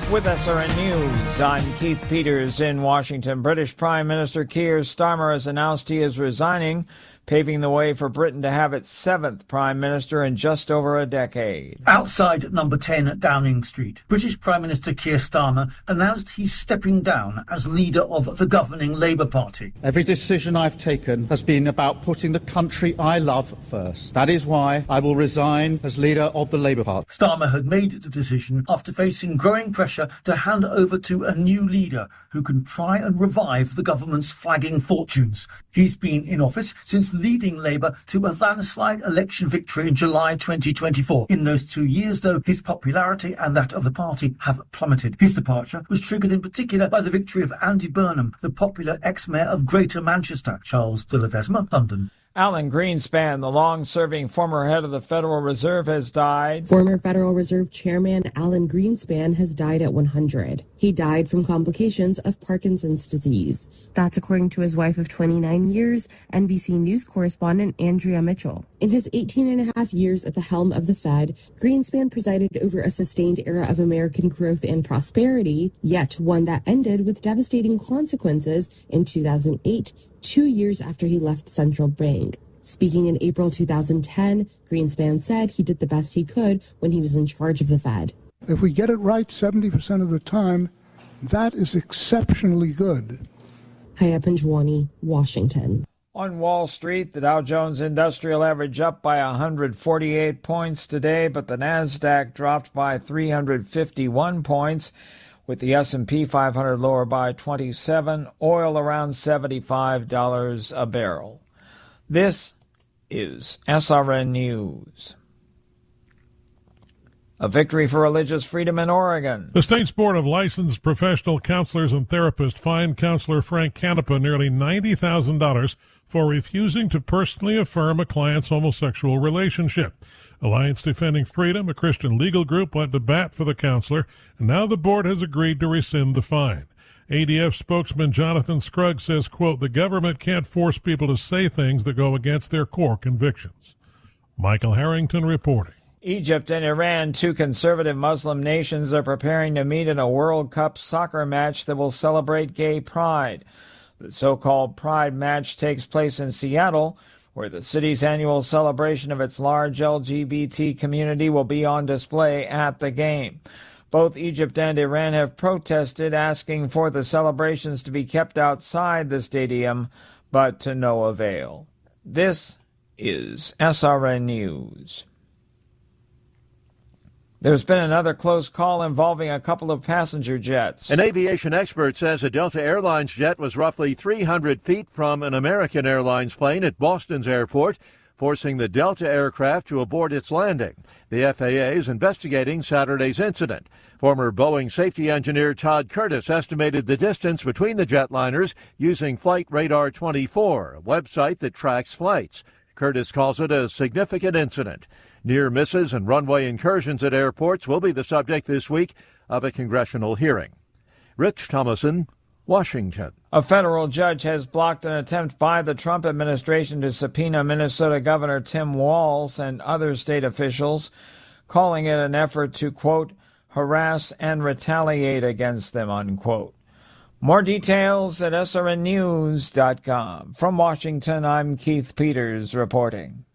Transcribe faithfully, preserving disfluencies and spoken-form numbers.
With S R N News, I'm Keith Peters in Washington. British Prime Minister Keir Starmer has announced he is resigning, paving the way for Britain to have its seventh Prime Minister in just over a decade. Outside number ten at Downing Street, British Prime Minister Keir Starmer announced he's stepping down as leader of the governing Labour Party. Every decision I've taken has been about putting the country I love first. That is why I will resign as leader of the Labour Party. Starmer had made the decision after facing growing pressure to hand over to a new leader who can try and revive the government's flagging fortunes. He's been in office since leading Labour to a landslide election victory in July twenty twenty-four. In those two years, though, his popularity and that of the party have plummeted. His departure was triggered in particular by the victory of Andy Burnham, the popular ex-mayor of Greater Manchester. Charles de Ledesma, London. Alan Greenspan, the long-serving former head of the Federal Reserve, has died. Former Federal Reserve Chairman Alan Greenspan has died at one hundred. He died from complications of Parkinson's disease. That's according to his wife of twenty-nine years, N B C News correspondent Andrea Mitchell. In his eighteen and a half years at the helm of the Fed, Greenspan presided over a sustained era of American growth and prosperity, yet one that ended with devastating consequences in two thousand eight, two years after he left the central bank. Speaking in April two thousand ten, Greenspan said he did the best he could when he was in charge of the Fed. If we get it right seventy percent of the time, that is exceptionally good. Haya Panjwani, Washington. On Wall Street, the Dow Jones Industrial Average up by one hundred forty-eight points today, but the Nasdaq dropped by three hundred fifty-one points, with the S and P five hundred lower by twenty-seven, oil around seventy-five dollars a barrel. This is S R N News. A victory for religious freedom in Oregon. The state's Board of Licensed Professional Counselors and Therapists fined counselor Frank Canepa nearly ninety thousand dollars for refusing to personally affirm a client's homosexual relationship. Alliance Defending Freedom, a Christian legal group, went to bat for the counselor, and now the board has agreed to rescind the fine. A D F spokesman Jonathan Scruggs says, quote, the government can't force people to say things that go against their core convictions. Michael Harrington reporting. Egypt and Iran, two conservative Muslim nations, are preparing to meet in a World Cup soccer match that will celebrate gay pride. The so-called Pride match takes place in Seattle, where the city's annual celebration of its large L G B T community will be on display at the game. Both Egypt and Iran have protested, asking for the celebrations to be kept outside the stadium, but to no avail. This is S R N News. There's been another close call involving a couple of passenger jets. An aviation expert says a Delta Airlines jet was roughly three hundred feet from an American Airlines plane at Boston's airport, forcing the Delta aircraft to abort its landing. The F A A is investigating Saturday's incident. Former Boeing safety engineer Todd Curtis estimated the distance between the jetliners using Flight Radar twenty-four, a website that tracks flights. Curtis calls it a significant incident. Near misses and runway incursions at airports will be the subject this week of a congressional hearing. Rich Thomason, Washington. A federal judge has blocked an attempt by the Trump administration to subpoena Minnesota Governor Tim Walz and other state officials, calling it an effort to, quote, harass and retaliate against them, unquote. More details at S R N news dot com. From Washington, I'm Keith Peters reporting.